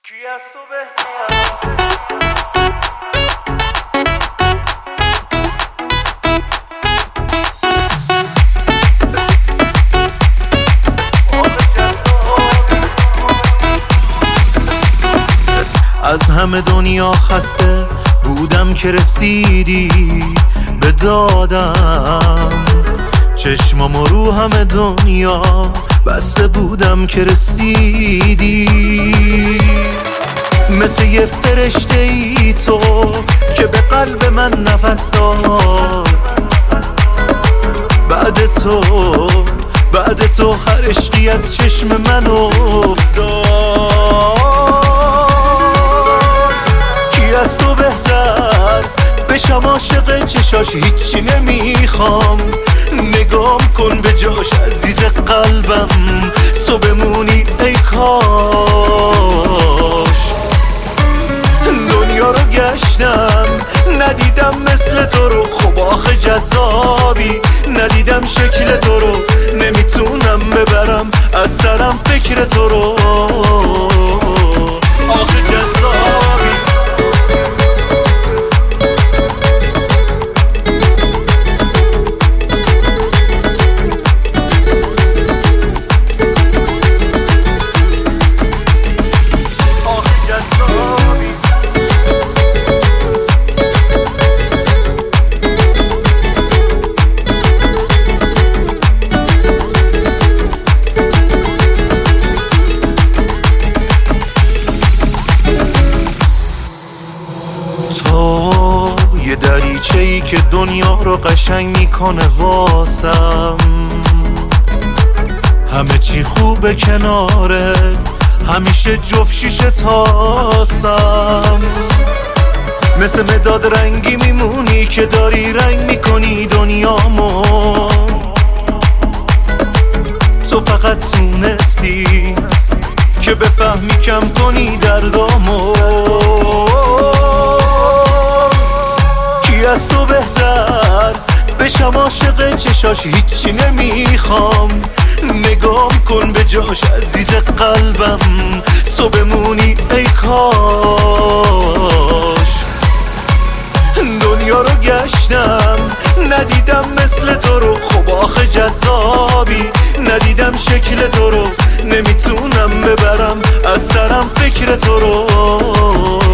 کی از تو بهتر؟ از همه دنیا خسته بودم که رسیدی به دادم، چشمامو رو همه دنیا بسته بودم که رسیدی. مثل یه فرشته ای تو که به قلب من نفس داد. بعد تو هر عشقی از چشم من افتاد. کی از تو بهتر بشم عاشق چشاش، هیچی نمیخوام. نگام کن به جاش عزیز قلبم، تو بمونی ای کاش. دنیا رو گشتم ندیدم مثل تو رو، خب آخه جذابی ندیدم شکل تو رو. نمیتونم ببرم از سرم فکر تو رو، آخه جذابی. یه دریچه‌ای که دنیا رو قشنگ میکنه واسم. همه چی خوبه کنارت، همیشه جفت شیشه تاسم. مثل مداد رنگی میمونی که داری رنگ میکنی دنیامو. تو فقط تونستی که بفهمی کم کنی دردامو. از تو بهتر بشم عاشق چشاش، هیچی نمیخوام. نگام کن به جاش عزیز قلبم، تو بمونی ای کاش. دنیا رو گشتم ندیدم مثل تو رو، خب آخه جذابی ندیدم شکل تو رو. نمیتونم ببرم از سرم فکر تو رو.